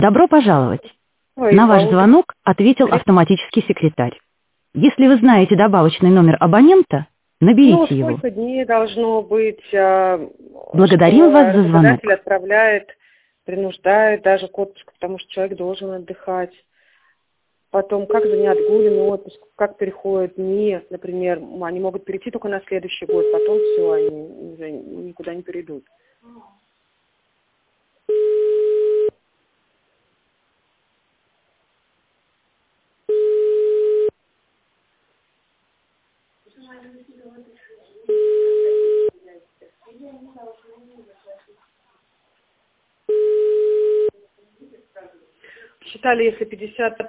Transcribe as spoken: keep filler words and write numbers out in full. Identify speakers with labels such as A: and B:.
A: Добро пожаловать.
B: Ой,
A: На ваш
B: Волга.
A: звонок ответил автоматический секретарь. Если вы знаете добавочный номер абонента,
B: Ну,
A: наберите его.
B: сколько дней должно быть, а,
A: Благодарим
B: что
A: вас за звонок.
B: работодатель отправляет, принуждает даже к отпуску, потому что человек должен отдыхать. Потом, как занять отгуленный отпуск, как переходят дни, например, они могут перейти только на следующий год, потом все, они уже никуда не перейдут. Считали, если пятьдесят